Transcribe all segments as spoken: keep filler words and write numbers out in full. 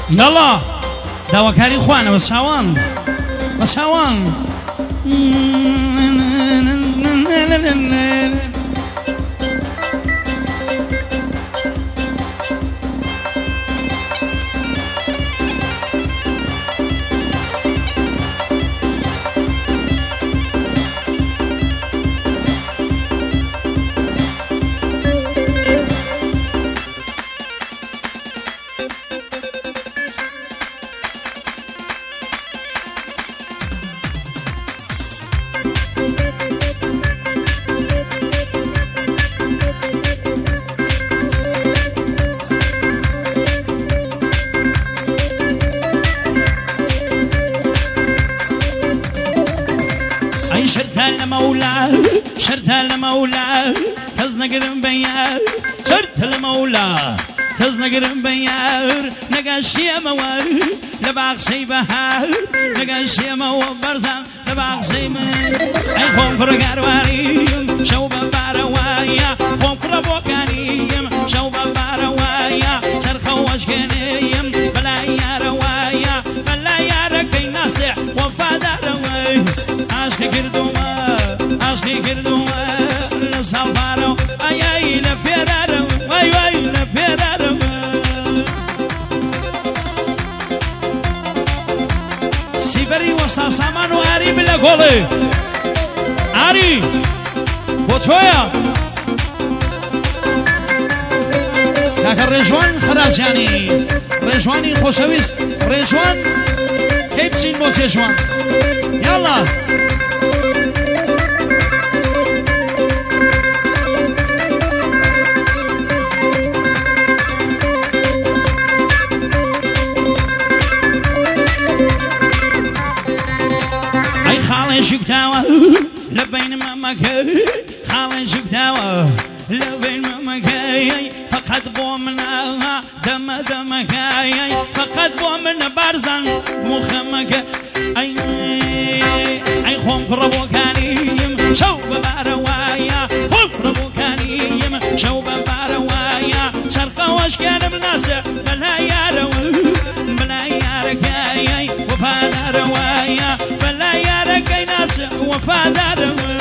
يلا داواکاری خوانە بە چاوان بە چاوان شرتها لمولا شرتها لمولا كزنا قرم بيار شرتها لمولا كزنا قرم بيار نقاشي موار لباقسي بهار نقاشي موار برزان لباقسي من اي خوم فرقارواريم شو بباروايا خوم فربوكانيم شو بباروايا سرخو وشكنيم بلا يا روايا بلا يا ركي ناسح وفاداروي عشقي كردوما عشقي كردوما لصفارو اي اي لفيرارو اي اي لفيرارو سيبري وسا سامانو اري بلا قولي اري بوتويا كاكا رجوان خراجاني رجواني خوشويست رجوان كيبسين بوس رجوان يلا اي خالي شكتاوة لبين مامك خالي شكتاوة لبين مامك فقط بومنا دم دمك فقط بومنا بارزان مخمك اي اي خوم كربوكانيم شو بباروايا خوم كربوكانيم شو بباروايا شرقا واشكان بناس بلا يارو بلا ياركاي وفانا روايا بلا ياركاي ناس وفانا روايا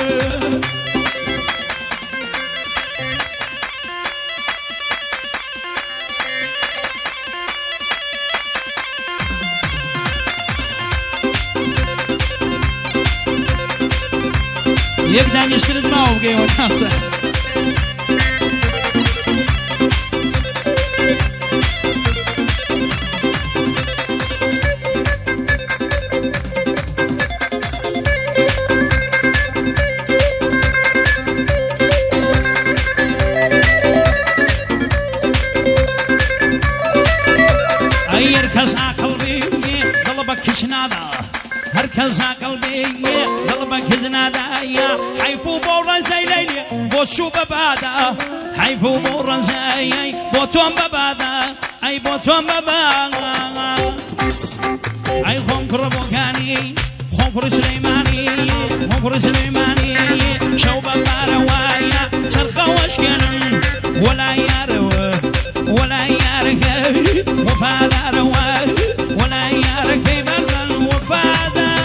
يبدأ نشترد معه بقى وناسه هركز قلبي قلبك شنادا هركز قلبي قلبك زنادا حيفو بورا زي ليلي بوشو ببادا حيفو بورا زي بوتوم ببادا اي بوتوم ببادا اي خنكر بوكاني خنكر سليماني خنكر سليماني شو بباروايا شرقا وشكن ولا يارو ولا يارك وفادا روا ولا يارك بيبزن وفادا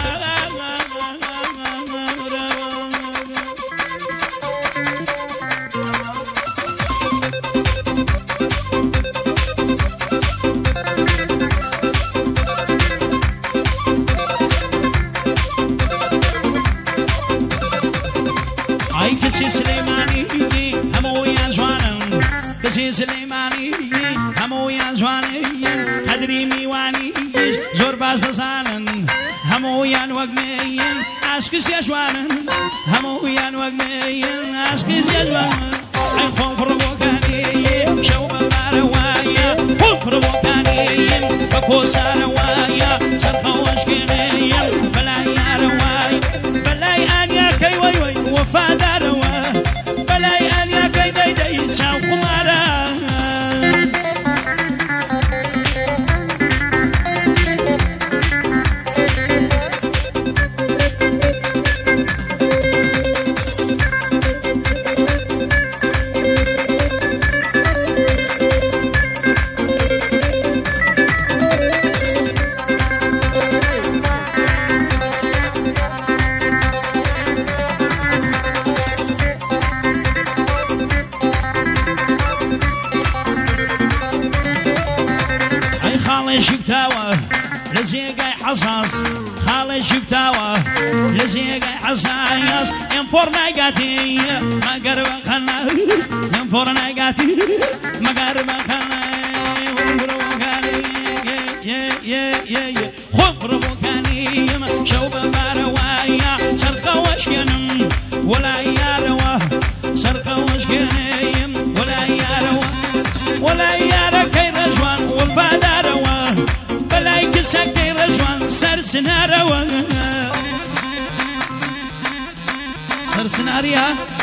اي كسي سليماني همو يا جوانم كسي سليماني همو يا جواني قدري ميواني زور باز زانن همو يا وقمين عشقس يا جوانن همو يا وقمين عشقس يا جوانن اي خوف ربوكاني شو بباروايا خوف ربوكاني بكوسا روايا شرقا وشكني بلا يا رواي بلا ان يا كي وي وي وفادا روا بلا ان يا كي دي دي شاو خمارا حصاص خالي شبتاوه لزيق عصايص ينفر نايقاتي ما قرب خلنا ينفر نايقاتي ما قرب خلنا يا يا يا يا خبر بوكاني شوب باروايا شرقة وشينم ولا ياروا شرقة وشينم ولا ياروا ولا يارا كي رجوان والفادا روا بلاي كسا كي رجوان سرسنا روا سرسنا ريا